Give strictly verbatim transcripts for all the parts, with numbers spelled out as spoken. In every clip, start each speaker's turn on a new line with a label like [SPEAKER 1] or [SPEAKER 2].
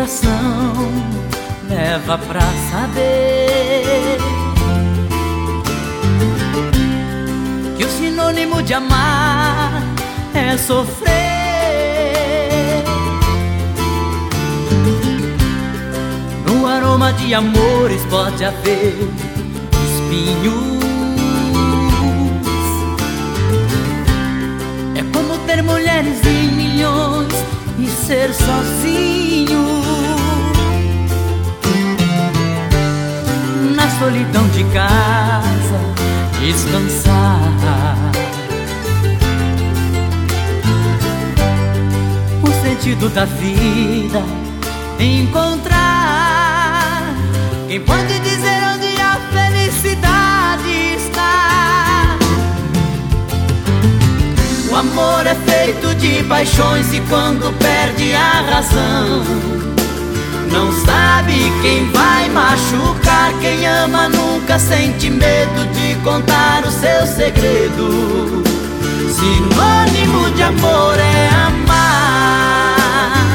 [SPEAKER 1] coração leva pra saber que o sinônimo de amar é sofrer. No aroma de amores pode haver espinhos. É como ter mulheres em milhões e ser sozinho na solidão de casa, descansar. O sentido da vida encontrar. Quem pode dizer onde a felicidade está? O amor é feito de paixões e quando perde a razão não sabe quem vai machucar. Quem ama nunca sente medo de contar o seu segredo. Sinônimo de amor é amar.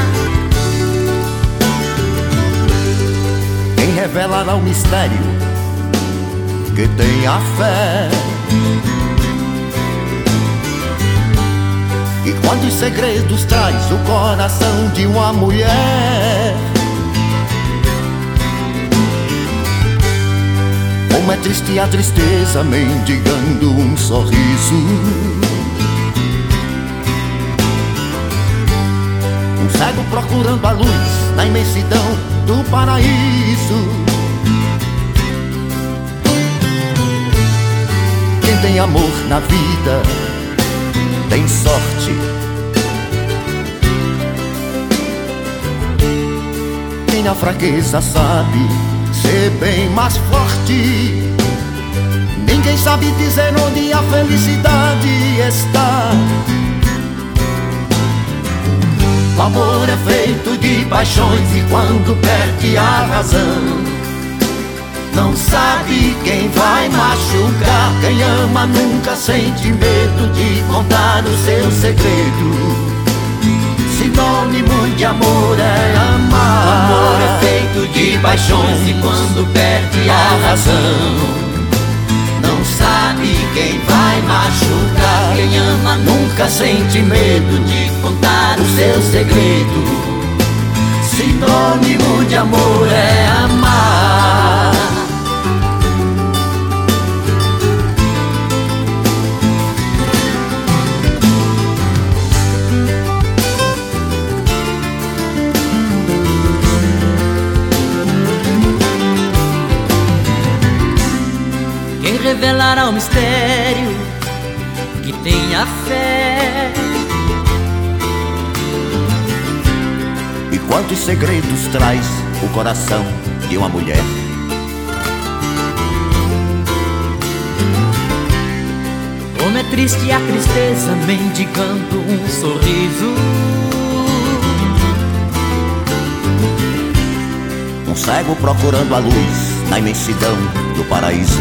[SPEAKER 2] Quem revelará o mistério que tem a fé? E quantos segredos traz o coração de uma mulher? Como é triste a tristeza mendigando um sorriso. Um cego procurando a luz na imensidão do paraíso. Quem tem amor na vida tem sorte. Quem na fraqueza sabe ser bem mais forte. Ninguém sabe dizer onde a felicidade está. O amor é feito de paixões e quando perde a razão não sabe quem vai machucar. Quem ama nunca sente medo de contar o seu segredo. Sinônimo de amor é amar. O amor é feito de paixões e quando perde a razão não sabe quem vai machucar. Quem ama nunca sente medo de contar o seu segredo. Sinônimo de amor é amar.
[SPEAKER 1] Quem revelará o mistério que tem a fé?
[SPEAKER 2] E quantos segredos traz o coração de uma mulher?
[SPEAKER 1] Como é triste a tristeza mendigando um sorriso.
[SPEAKER 2] Um cego procurando a luz na imensidão do paraíso.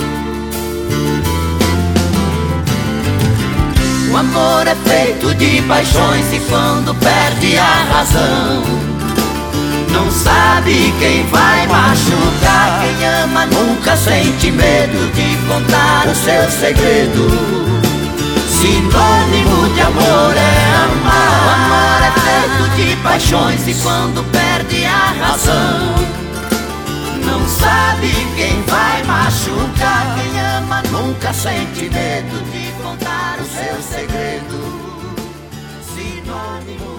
[SPEAKER 1] O amor é feito de paixões e quando perde a razão não sabe quem vai machucar. Quem ama nunca sente medo de contar o seu segredo. Sinônimo de amor é amar. O amor é feito de paixões e quando perde a razão não sabe quem vai machucar. Quem ama nunca sente medo de contar o seu segredo. Sinônimo